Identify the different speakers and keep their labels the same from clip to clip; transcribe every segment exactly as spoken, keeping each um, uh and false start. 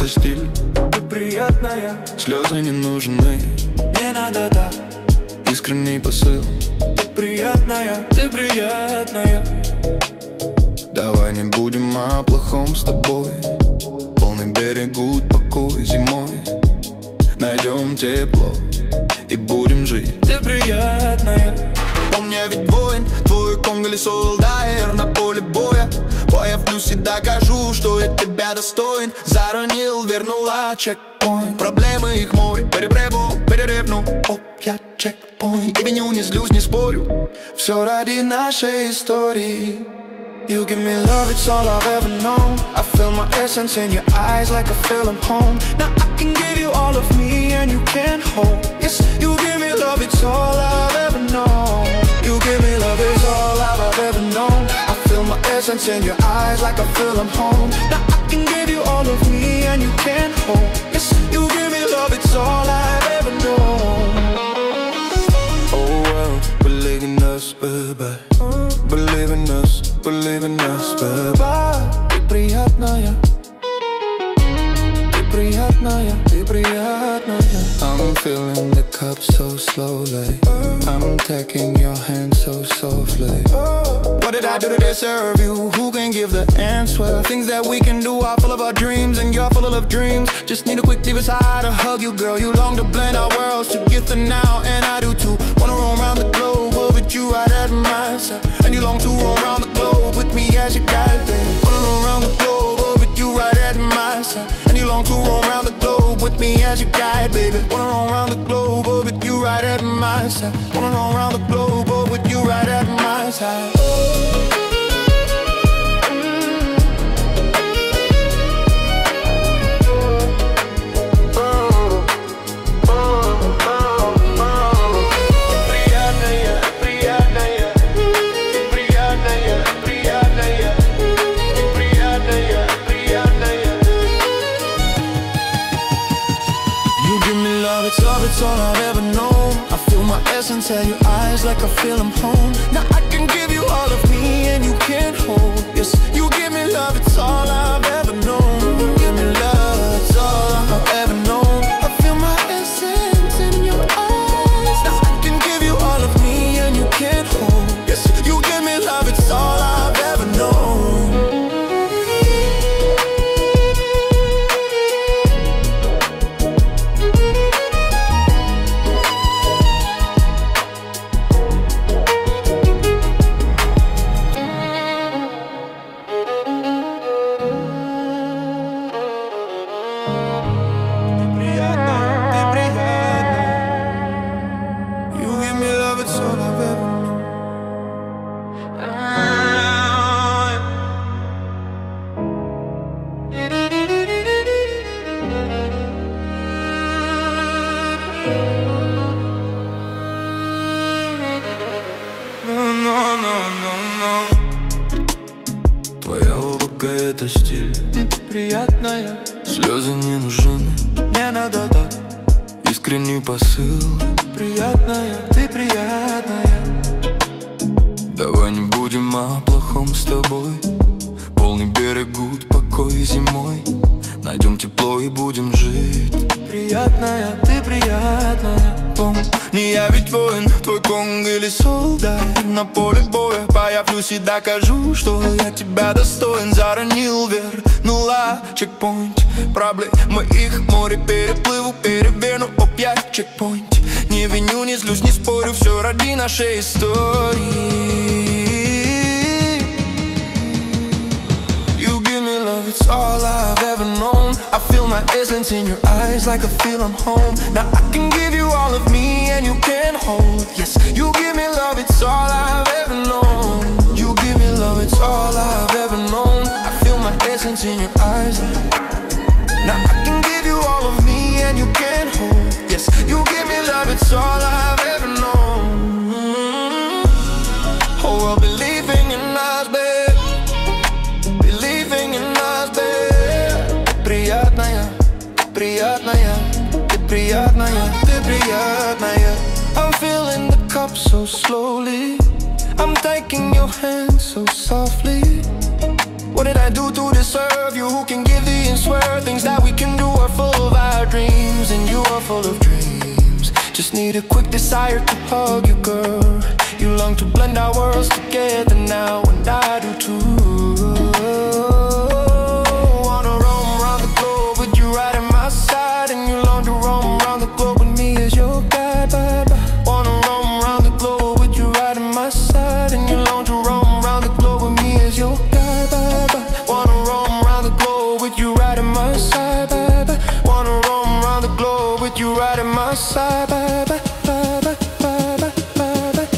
Speaker 1: стиль.
Speaker 2: Ты приятная,
Speaker 1: Слезы не нужны,
Speaker 2: не надо так.
Speaker 1: искренний посыл.
Speaker 2: Ты приятная, ты приятная.
Speaker 1: Давай не будем о плохом с тобой. Полный берег, гуд, покой зимой. Найдем тепло и будем жить.
Speaker 2: Ты приятная.
Speaker 1: Он я ведь воин, твой конголесо Элдаир на поле боя. Появлюсь и докажу, что я тебя достоин. Заронил, вернула чекпоинт. Проблемы их море, перебреву, переревну. Оп, я чекпоинт. И виню, не злюсь, не спорю. Все ради нашей истории.
Speaker 2: You give me love, it's all I've ever known. I feel my essence in your eyes like I feel I'm home. Now I can give you all of me and you can't hold. Yes, you give me love, it's all I've ever known. You give me love, it's all I've ever known. I feel my essence in your eyes like I feel I'm home. Now I can give you all of me and you can't hold. Yes, you give me love, it's all I've ever known.
Speaker 1: Oh well, believe in us, baby. Believe in us, believe in us, baby.
Speaker 2: Ты приятная, ты приятная, ты приятная.
Speaker 1: I'm filling the cup so slowly. I'm taking your hand so softly. What did I do to deserve you? Who can give the answer? Things that we can do are full of our dreams, and you're full of dreams. Just need a quick deep inside to hug you, girl. You long to blend our worlds together now, and I do too. Wanna roam around the globe, but with you right at my side. And you long to roam around the globe with me as your guide, baby. Wanna roam around the globe, but with you right at my side. And you long to roam around the globe with me as your guide, baby. Wanna roam around the globe, but with you right at my side. Wanna roam around the globe, but with you right at my side.
Speaker 2: It's love, it's all I've ever known. I feel my essence in your eyes like I feel I'm home. Now I can give you all of me and you can't hold. Yes, you give me love, it's all I've ever known. You give me love, it's all I've ever known. I feel my essence in your eyes. Now I can give you all of me and you can't hold. Yes, you give me love, it's all I've ever known.
Speaker 1: Твоя улыбка — это стиль.
Speaker 2: Ты приятная,
Speaker 1: Слезы не нужны,
Speaker 2: не надо так.
Speaker 1: искренний посыл.
Speaker 2: Ты приятная, ты приятная.
Speaker 1: Давай не будем о плохом с тобой. Полный берег, гуд, покой зимой. Найдем тепло и будем жить.
Speaker 2: Приятная, ты приятная.
Speaker 1: Помни, я ведь воин, твой конг или солдат. На поле боя появлюсь и докажу, что я тебя достоин. Заронил, вернула чекпоинт. Проблемы их море, переплыву, переверну. Опять чекпоинт. Не виню, не злюсь, не спорю. Все ради нашей истории. It's all I've ever known. I feel my essence in your eyes like I feel I'm home. Now I can give you all of me and you can't hold. Yes, you give me love, it's all I've ever known. You give me love, it's all I've ever known. I feel my essence in your eyes. Now I can give you all of me and you can't hold. Yes, you give me love, it's all I've ever known. Oh, well, believing in us, babe. Believing in us, babe. Ты приятная, приятная, ты приятная, ты приятная. I'm filling the cup so slowly. I'm taking your hand so softly.
Speaker 2: What did I do to deserve you? Who can give the and swear things that we can do are full of our dreams, and you are full of dreams. Just need a quick desire to hug you, girl. You long to blend our worlds together now, and I do too. Wanna roam around the globe with you right at my side, and you long to roam around the globe with me as your guide. Bye bye. Wanna roam around the globe with you right at my side, and you long to roam around the globe with me as your guide. Bye bye. Wanna roam around the globe with you right at my side. Bye bye. Wanna roam around the globe with you right at my side. Bye bye. Bye bye. Bye bye. Bye bye.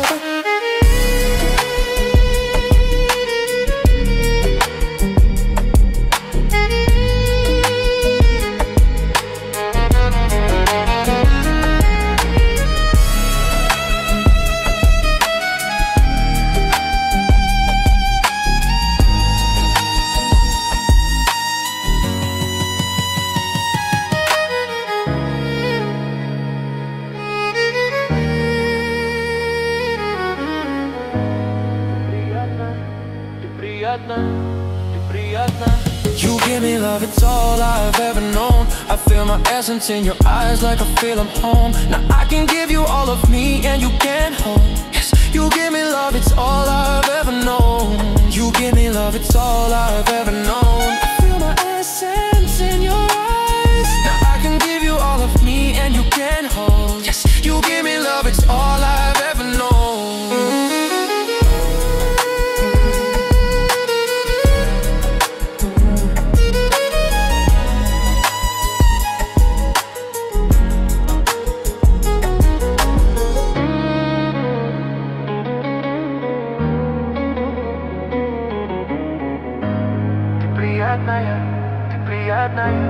Speaker 2: You give me love, it's all I've ever known. I feel my essence in your eyes like I feel I'm home. Now I can give you all of me and you can't hold. Yes, you give me love, it's all I've ever known. You give me love, it's all I've ever known. I feel my essence in your eyes. Now I can give you all of me and you can't hold. Yes, you give me love, it's all I've ever known. Ты приятная, ты приятная.